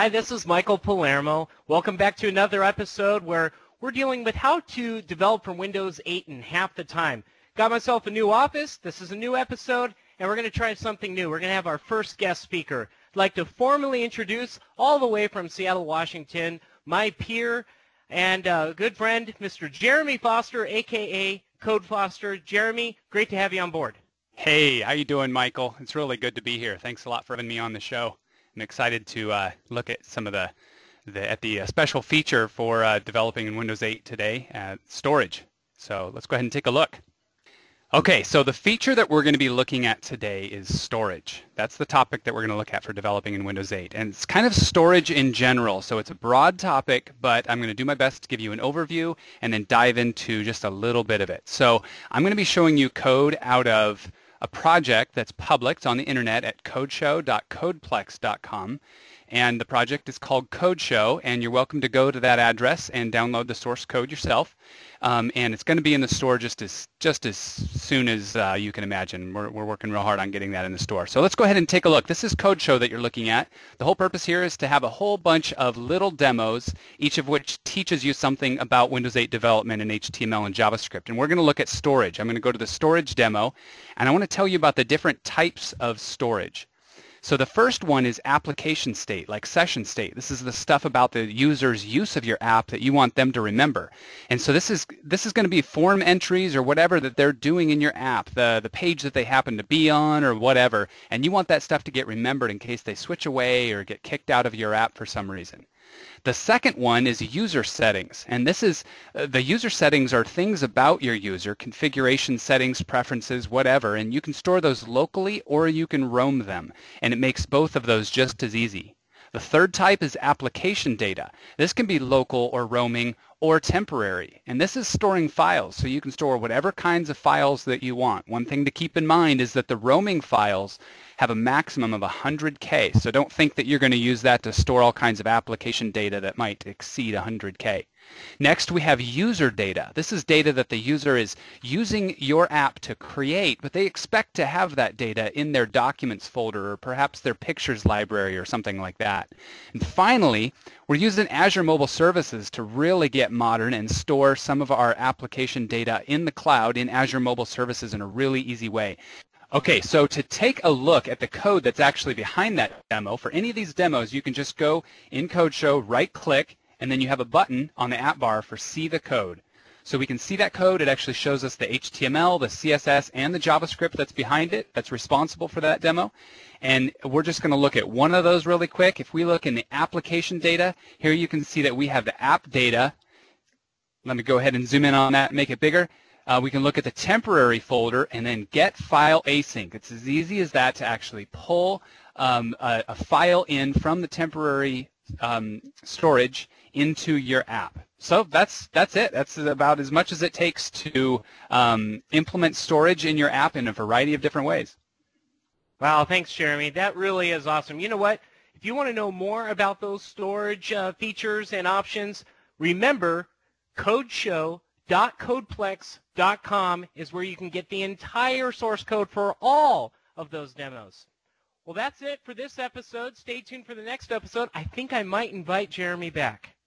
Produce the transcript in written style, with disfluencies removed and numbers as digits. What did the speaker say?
Hi, this is Michael Palermo. Welcome back to another episode where we're dealing with how to develop for Windows 8 in half the time. Got myself a new office. This is a new episode, and we're going to try something new. We're going to have our first guest speaker. I'd like to formally introduce, all the way from Seattle, Washington, my peer and good friend, Mr. Jeremy Foster, a.k.a. Code Foster. Jeremy, great to have you on board. Hey, how you doing, Michael? It's really good to be here. Thanks a lot for having me on the show. I'm excited to look at some of the special feature for developing in Windows 8 today, storage. So let's go ahead and take a look. Okay, so the feature that we're going to be looking at today is storage. That's the topic that we're going to look at for developing in Windows 8. And it's kind of storage in general, so it's a broad topic, but I'm going to do my best to give you an overview and then dive into just a little bit of it. So I'm going to be showing you code out of a project that's public. It's on the internet at codeshow.codeplex.com. And the project is called CodeShow, and you're welcome to go to that address and download the source code yourself. And it's going to be in the store just as soon as you can imagine. We're working real hard on getting that in the store. So let's go ahead and take a look. This is CodeShow that you're looking at. The whole purpose here is to have a whole bunch of little demos, each of which teaches you something about Windows 8 development in HTML and JavaScript. And we're going to look at storage. I'm going to go to the storage demo, and I want to tell you about the different types of storage. So the first one is application state, like session state. This is the stuff about the user's use of your app that you want them to remember. And so this is going to be form entries or whatever that they're doing in your app, the page that they happen to be on or whatever. And you want that stuff to get remembered in case they switch away or get kicked out of your app for some reason. The second one is user settings, and this is the user settings are things about your user, configuration settings, preferences, whatever, and you can store those locally or you can roam them, and it makes both of those just as easy. The third type is application data. This can be local or roaming or temporary, and this is storing files, so you can store whatever kinds of files that you want. One thing to keep in mind is that the roaming files have a maximum of 100K, so don't think that you're going to use that to store all kinds of application data that might exceed 100K. Next, we have user data. This is data that the user is using your app to create, but they expect to have that data in their documents folder or perhaps their pictures library or something like that. And finally, we're using Azure Mobile Services to really get modern and store some of our application data in the cloud in Azure Mobile Services in a really easy way. Okay, so to take a look at the code that's actually behind that demo, for any of these demos, you can just go in CodeShow, right-click, and then you have a button on the app bar for See the Code. So we can see that code. It actually shows us the HTML, the CSS, and the JavaScript that's behind it, that's responsible for that demo. And we're just going to look at one of those really quick. If we look in the application data, here you can see that we have the app data. Let me go ahead and zoom in on that and make it bigger. We can look at the temporary folder and then get file async. It's as easy as that to actually pull a file in from the temporary storage into your app. So that's it. That's about as much as it takes to implement storage in your app in a variety of different ways. Wow, thanks, Jeremy. That really is awesome. You know what? If you want to know more about those storage features and options, remember codeshow.codeplex.com is where you can get the entire source code for all of those demos. Well, that's it for this episode. Stay tuned for the next episode. I think I might invite Jeremy back.